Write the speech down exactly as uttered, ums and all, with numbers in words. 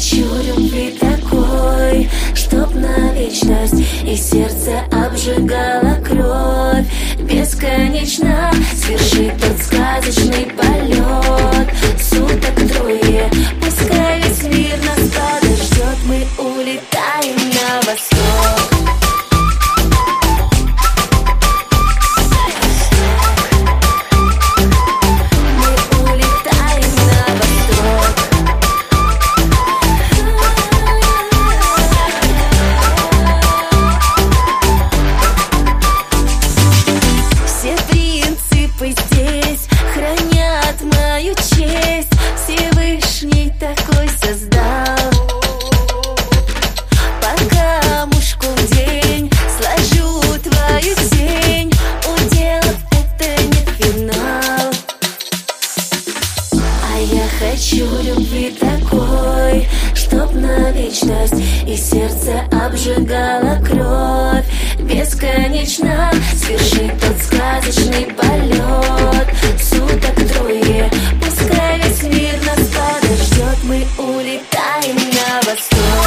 хочу любви такой, чтоб на вечность и сердце обжигала кровь. Бесконечно свершит тот сказочный полет. Суток трое, пускай весь мир нас подождет. Мы улетаем на восток. Здесь хранят мою честь, Всевышний такой создал. По камушку в день сложу твою тень, удел это не финал. А я хочу любви такой, чтоб на вечность и сердце обжигала кровь. Бесконечно свершит тот сказочный полет. Суток трое, пускай весь мир нас подождет. Мы улетаем на восток.